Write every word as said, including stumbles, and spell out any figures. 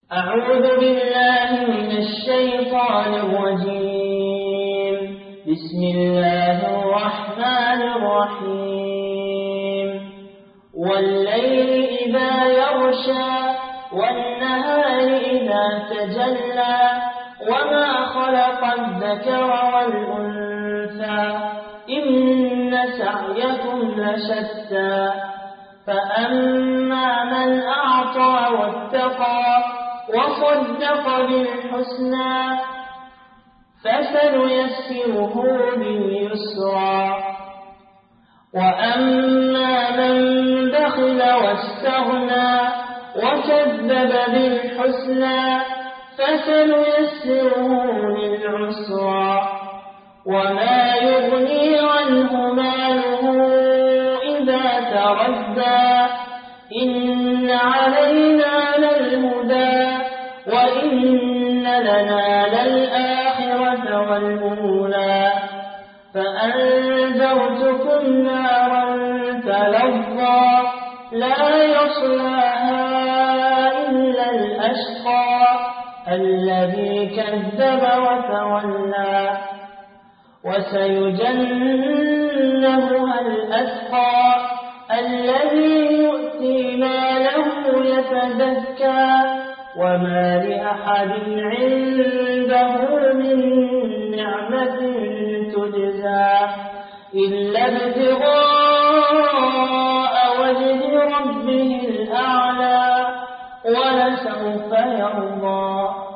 أعوذ بالله من الشيطان الرجيم. بسم الله الرحمن الرحيم. والليل إذا يغشى والنهار إذا تجلى وما خلق الذكر والأنثى إن سعيكم لشتى فأما من أعطى واتقى وصدق بالحسنى فسنيسره لليسرى وأما من بخل واستغنى وكذب بالحسنى فسنيسره للعسرى وما يغني عنه ماله إذا تردى إن علينا للهدى وإن لنا للآخرة والأولى فأنذرتكم نارا تلظى لا يصلاها إلا الأشقى الذي كذب وتولى وسيجنبها الأتقى الذي يؤتي ماله يتزكى وما لأحد عنده من نعمة تجزى إلا ابتغاء وجه ربه الأعلى ولسوف يرضى.